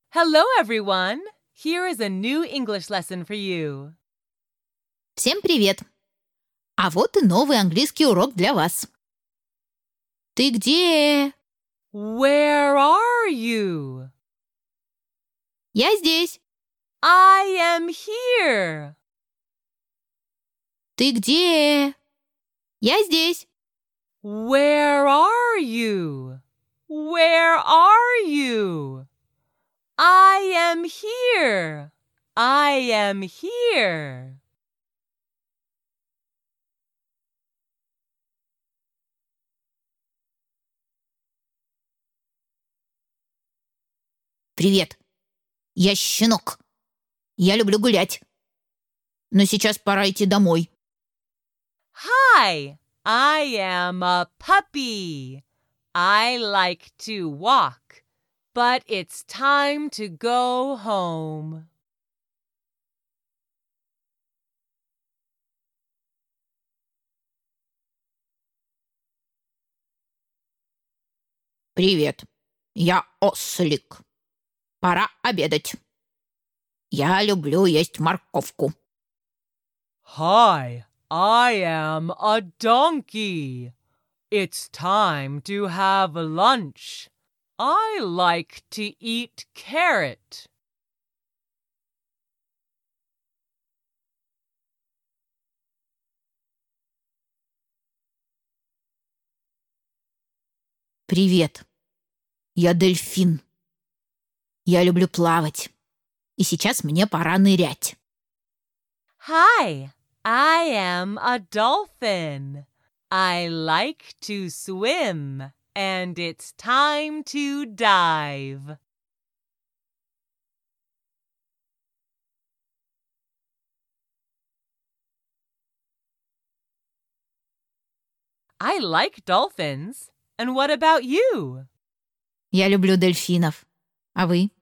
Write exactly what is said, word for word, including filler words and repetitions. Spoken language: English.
Hello, everyone! Here is a new English lesson for you. Всем привет! А вот и новый английский урок для вас. Ты где? Where are you? Я здесь. I am here. Ты где? Я здесь. Where are you? Where are you? I am here. I am here. Привет. Я щенок. Я люблю гулять. Но сейчас пора идти домой. Hi, I am a puppy. I like to walk, but it's time to go home. Привет. Я ослик. Пора обедать. Я люблю есть морковку. Hi, I am a donkey. It's time to have lunch. I like to eat carrot. Привет. Я дельфин. Я люблю плавать. И сейчас мне пора нырять. Hi, I am a dolphin. I like to swim, and it's time to dive. I like dolphins. And what about you? Я люблю дельфинов. А вы?